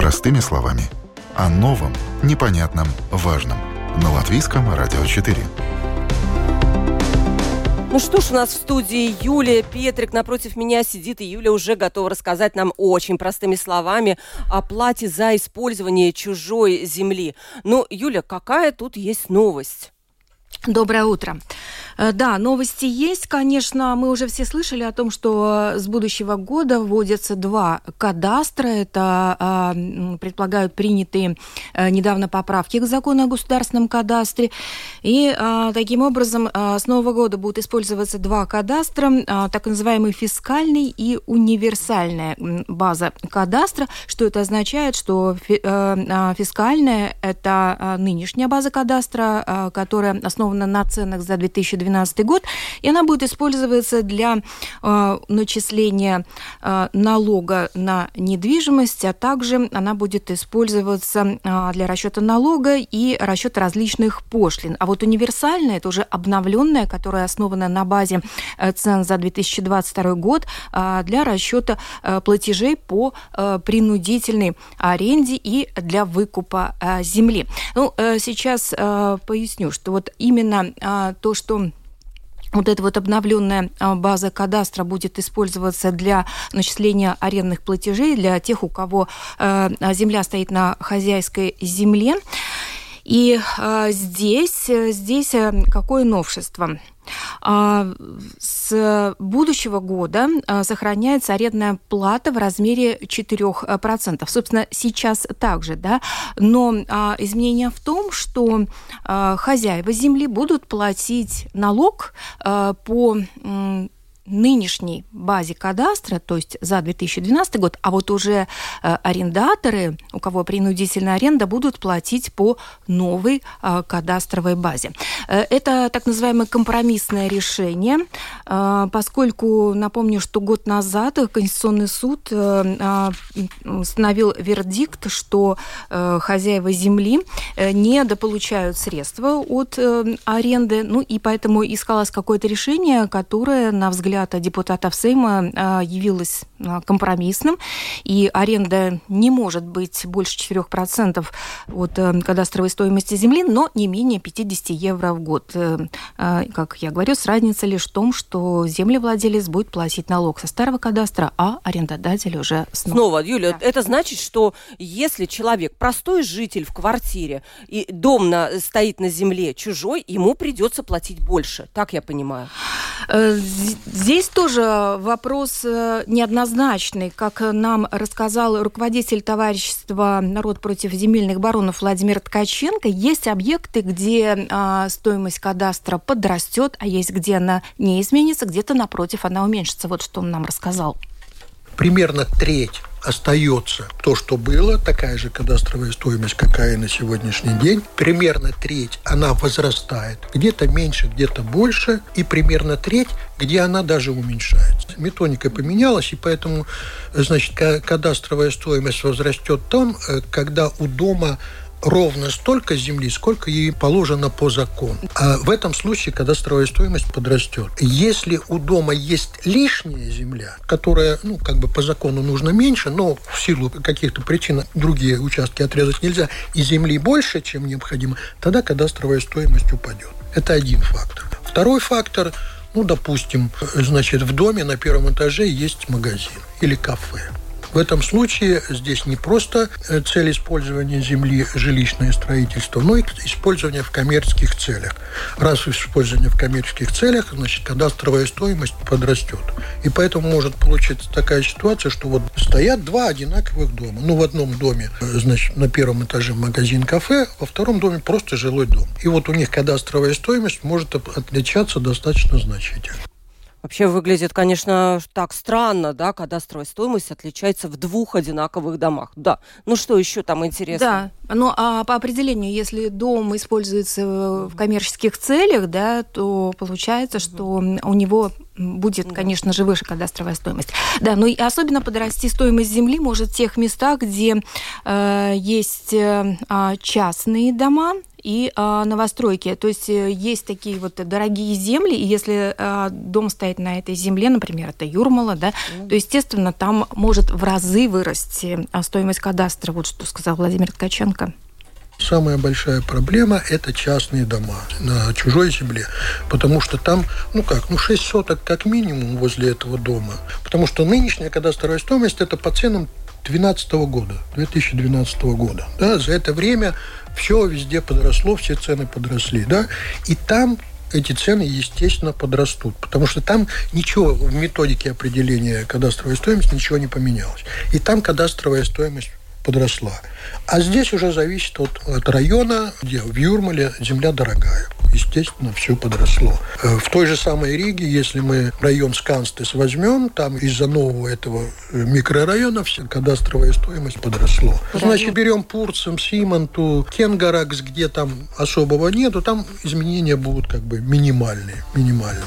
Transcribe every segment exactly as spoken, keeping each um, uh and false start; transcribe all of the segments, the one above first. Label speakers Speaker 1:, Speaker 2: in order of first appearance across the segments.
Speaker 1: Простыми словами. О новом, непонятном, важном. На Латвийском радио четыре.
Speaker 2: Ну что ж, у нас в студии Юлия Петрик. Напротив меня сидит, и Юля уже готова рассказать нам очень простыми словами о плате за использование чужой земли. Ну, Юля, какая тут есть новость?
Speaker 3: Доброе утро. Да, новости есть, конечно. Мы уже все слышали о том, что с будущего года вводятся два кадастра. Это, предполагают, принятые недавно поправки к закону о государственном кадастре. И таким образом с нового года будут использоваться два кадастра, так называемый фискальный и универсальная база кадастра. Что это означает? Что фискальная – это нынешняя база кадастра, которая основана на ценах за две тысячи двенадцатый год, и она будет использоваться для э, начисления э, налога на недвижимость, а также она будет использоваться э, для расчета налога и расчета различных пошлин. А вот универсальная, это уже обновленная, которая основана на базе э, цен за две тысячи двадцать второй год, э, для расчета э, платежей по э, принудительной аренде и для выкупа э, земли. Ну, э, сейчас э, поясню, что вот именно а, то, что вот эта вот обновленная база кадастра будет использоваться для начисления арендных платежей для тех, у кого э, земля стоит на хозяйской земле. И э, здесь, здесь какое новшество? С будущего года сохраняется арендная плата в размере четыре процента. Собственно, сейчас также, да, но изменение в том, что хозяева земли будут платить налог по нынешней базе кадастра, то есть за две тысячи двенадцатый год, а вот уже э, арендаторы, у кого принудительная аренда, будут платить по новой э, кадастровой базе. Э, это так называемое компромиссное решение, э, поскольку, напомню, что год назад Конституционный суд э, э, установил вердикт, что э, хозяева земли э, недополучают средства от э, аренды, ну и поэтому искалось какое-то решение, которое, на взгляд депутатов Сейма, явилось компромиссным, и аренда не может быть больше четыре процента от кадастровой стоимости земли, но не менее пятьдесят евро в год. Как я говорю, с разницей лишь в том, что землевладелец будет платить налог со старого кадастра, а арендодатель уже снова.
Speaker 2: Снова, Юля, да. Это значит, что если человек, простой житель в квартире, и дом на, стоит на земле чужой, ему придется платить больше, так я понимаю?
Speaker 3: Здесь тоже вопрос неоднозначный. Как нам рассказал руководитель товарищества «Народ против земельных баронов» Владимир Ткаченко, есть объекты, где а, стоимость кадастра подрастет, а есть, где она не изменится, где-то, напротив, она уменьшится. Вот что он нам рассказал.
Speaker 4: Примерно треть остается то, что было, такая же кадастровая стоимость, какая на сегодняшний день. Примерно треть она возрастает, где-то меньше, где-то больше, и примерно треть, где она даже уменьшается. Методика поменялась, и поэтому, значит, кадастровая стоимость возрастет там, когда у дома ровно столько земли, сколько ей положено по закону. А в этом случае кадастровая стоимость подрастет. Если у дома есть лишняя земля, которая, ну, как бы по закону нужно меньше, но в силу каких-то причин другие участки отрезать нельзя, и земли больше, чем необходимо, тогда кадастровая стоимость упадет. Это один фактор. Второй фактор, ну, допустим, значит, в доме на первом этаже есть магазин или кафе. В этом случае здесь не просто цель использования земли, жилищное строительство, но и использование в коммерческих целях. Раз использование в коммерческих целях, значит, кадастровая стоимость подрастет. И поэтому может получиться такая ситуация, что вот стоят два одинаковых дома. Ну, в одном доме, значит, на первом этаже магазин-кафе, во втором доме просто жилой дом. И вот у них кадастровая стоимость может отличаться достаточно значительно.
Speaker 2: Вообще выглядит, конечно, так странно, да, кадастровая стоимость отличается в двух одинаковых домах. Да. Ну что еще там интересно?
Speaker 3: Да, ну а по определению, если дом используется в коммерческих целях, да, то получается, что у него будет, конечно же, выше кадастровая стоимость. Да, но и особенно подрасти стоимость земли может в тех местах, где э, есть э, частные дома и э, новостройки. То есть э, есть такие вот дорогие земли, и если э, дом стоит на этой земле, например, это Юрмала, да, mm. то, естественно, там может в разы вырасти стоимость кадастра. Вот что сказал Владимир Ткаченко.
Speaker 4: Самая большая проблема – это частные дома на чужой земле, потому что там, ну как, ну шесть соток как минимум возле этого дома, потому что нынешняя кадастровая стоимость – это по ценам две тысячи двенадцатого года, две тысячи двенадцатого года. Да, за это время все везде подросло, все цены подросли, да, и там эти цены, естественно, подрастут, потому что там ничего в методике определения кадастровой стоимости ничего не поменялось, и там кадастровая стоимость подросла. А здесь уже зависит от, от района, где в Юрмале земля дорогая. Естественно, все подросло. В той же самой Риге, если мы район Сканстес возьмем, там из-за нового этого микрорайона вся кадастровая стоимость подросла. Значит, берем Пурцем, Симонту, Кенгаракс, где там особого нету, там изменения будут как бы минимальные. минимальные.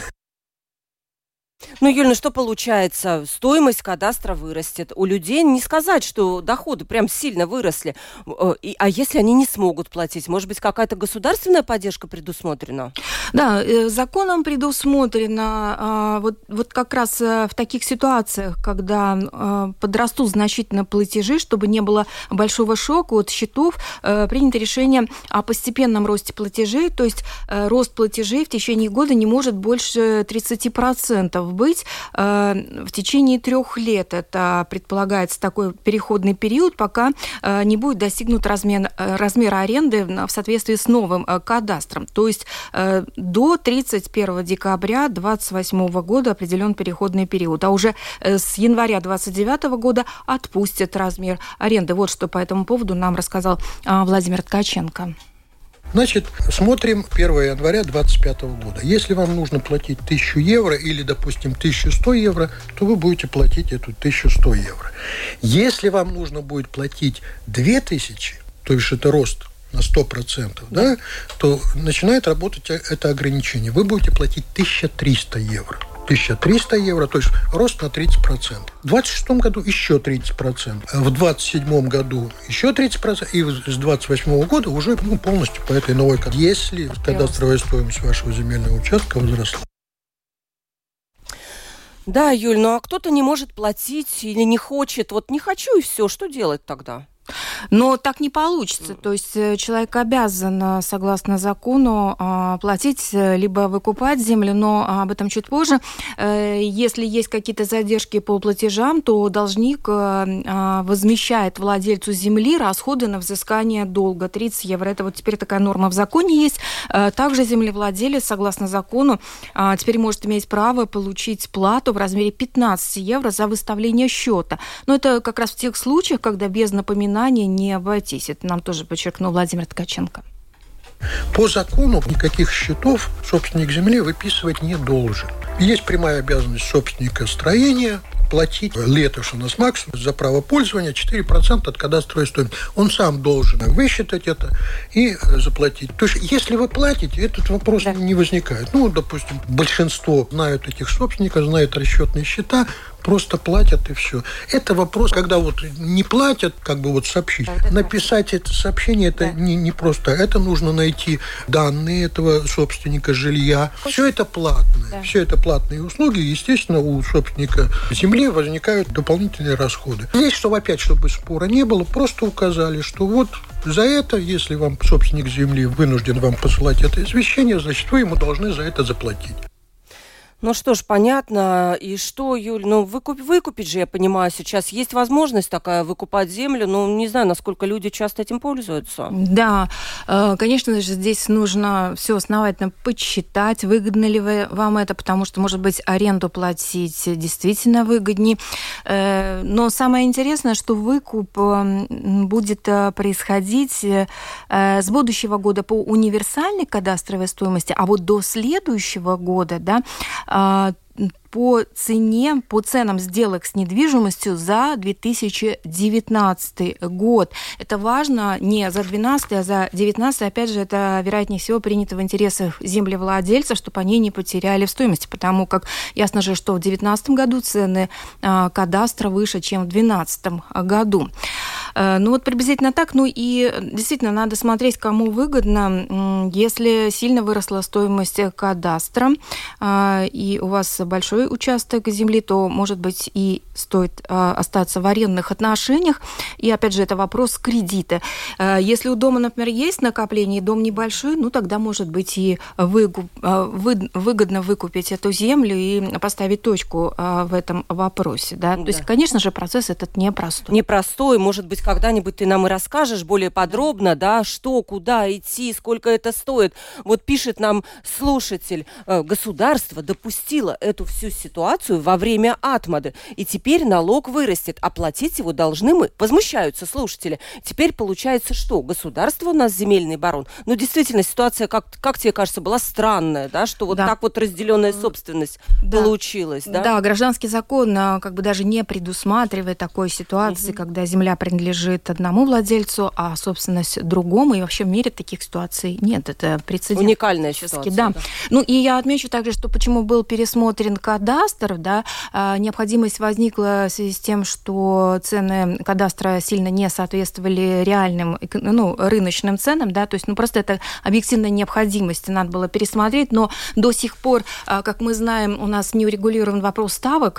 Speaker 2: Ну, Юль, ну что получается? Стоимость кадастра вырастет. У людей не сказать, что доходы прям сильно выросли. А если они не смогут платить? Может быть, какая-то государственная поддержка предусмотрена?
Speaker 3: Да, законом предусмотрено вот, вот как раз в таких ситуациях, когда подрастут значительно платежи, чтобы не было большого шока от счетов, принято решение о постепенном росте платежей, то есть рост платежей в течение года не может больше тридцать процентов быть в течение трех лет. Это предполагается такой переходный период, пока не будет достигнут размер, размер аренды в соответствии с новым кадастром. То есть до тридцать первого декабря двадцать восьмого года определен переходный период, а уже с января двадцать девятого года отпустят размер аренды. Вот что по этому поводу нам рассказал Владимир Ткаченко.
Speaker 4: Значит, смотрим первого января двадцать пятого года. Если вам нужно платить тысячу евро или, допустим, тысячу сто евро, то вы будете платить эту тысячу сто евро. Если вам нужно будет платить две тысячи, то есть это рост на сто процентов, да, то начинает работать это ограничение. Вы будете платить тысячу триста евро. тысяча триста евро, то есть рост на тридцать процентов. В двадцать шестом году еще тридцать процентов. В двадцать седьмом году еще тридцать процентов. И с двадцать восьмого года уже ну, полностью по этой новой кадастровой. Если кадастровая стоимость вашего земельного участка возросла.
Speaker 2: Да, Юль, ну а кто-то не может платить или не хочет. Вот не хочу и все. Что делать тогда?
Speaker 3: Но так не получится. То есть человек обязан, согласно закону, платить либо выкупать землю, но об этом чуть позже. Если есть какие-то задержки по платежам, то должник возмещает владельцу земли расходы на взыскание долга тридцать евро. Это вот теперь такая норма в законе есть. Также землевладелец, согласно закону, теперь может иметь право получить плату в размере пятнадцать евро за выставление счета. Но это как раз в тех случаях, когда без напоминания не обойтись. Это нам тоже подчеркнул Владимир Ткаченко.
Speaker 4: По закону никаких счетов собственник земли выписывать не должен. Есть прямая обязанность собственника строения платить летошинос максимум за право пользования четыре процента от кадастровой стоимости. Он сам должен высчитать это и заплатить. То есть, если вы платите, этот вопрос да. не возникает. Ну, допустим, большинство знают этих собственников, знают расчетные счета, просто платят и все. Это вопрос, когда вот не платят, как бы вот сообщить. Да, написать это сообщение, это да. не, не просто. Это нужно найти данные этого собственника жилья. Все это платное. Да. Все это платные услуги. Естественно, у собственника земли возникают дополнительные расходы. Здесь, чтобы опять, чтобы спора не было, просто указали, что вот за это, если вам собственник земли вынужден вам посылать это извещение, значит, вы ему должны за это заплатить.
Speaker 2: Ну что ж, понятно. И что, Юль, ну выкуп, выкупить же, я понимаю, сейчас есть возможность такая выкупать землю, но не знаю, насколько люди часто этим пользуются.
Speaker 3: Да, конечно же, здесь нужно все основательно подсчитать, выгодно ли вам это, потому что, может быть, аренду платить действительно выгоднее. Но самое интересное, что выкуп будет происходить с будущего года по универсальной кадастровой стоимости, а вот до следующего года, да, по цене, по ценам сделок с недвижимостью за две тысячи девятнадцатый год. Это важно не за двенадцатый, а за девятнадцатый. Опять же, это, вероятнее всего, принято в интересах землевладельцев, чтобы они не потеряли в стоимости, потому как ясно же, что в две тысячи девятнадцатом году цены а, кадастра выше, чем в две тысячи двенадцатом году. А, ну вот приблизительно так. Ну и действительно надо смотреть, кому выгодно. Если сильно выросла стоимость кадастра, а, и у вас большой участок земли, то, может быть, и стоит а, остаться в арендных отношениях. И, опять же, это вопрос кредита. А, если у дома, например, есть накопление, и дом небольшой, ну, тогда, может быть, и выгу, вы, выгодно выкупить эту землю и поставить точку а, в этом вопросе. Да? Да. То есть, конечно же, процесс этот непростой.
Speaker 2: Непростой. Может быть, когда-нибудь ты нам и расскажешь более подробно, да, что, куда идти, сколько это стоит. Вот пишет нам слушатель, государство допустило эту всю ситуацию во время Атмады, и теперь налог вырастет, а платить его должны мы. Возмущаются слушатели. Теперь получается что? Государство у нас земельный барон. Ну, действительно, ситуация, как, как тебе кажется, была странная, да, что вот да. так вот разделенная собственность да. получилась, да?
Speaker 3: Да, гражданский закон как бы даже не предусматривает такой ситуации, угу. когда земля принадлежит одному владельцу, а собственность другому, и вообще в мире таких ситуаций нет. Это прецедент.
Speaker 2: Уникальная ситуация.
Speaker 3: Да. да. Ну, и я отмечу также, что почему был пересмотрен кадастр, да, необходимость возникла в связи с тем, что цены кадастра сильно не соответствовали реальным, ну, рыночным ценам, да, то есть, ну, просто это объективная необходимость, надо было пересмотреть, но до сих пор, как мы знаем, у нас не урегулирован вопрос ставок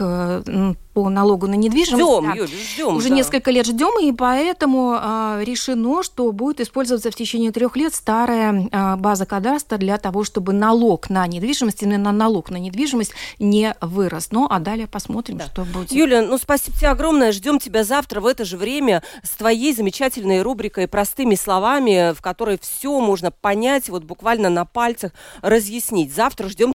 Speaker 3: по налогу на недвижимость.
Speaker 2: Ждем,
Speaker 3: да.
Speaker 2: Юля, ждем.
Speaker 3: Уже
Speaker 2: да.
Speaker 3: несколько лет ждем, и поэтому а, решено, что будет использоваться в течение трех лет старая а, база кадастра для того, чтобы налог на недвижимость, именно налог на недвижимость не вырос. Ну, а далее посмотрим, да. что будет.
Speaker 2: Юля, ну, спасибо тебе огромное. Ждем тебя завтра в это же время с твоей замечательной рубрикой «Простыми словами», в которой все можно понять, вот буквально на пальцах разъяснить. Завтра ждем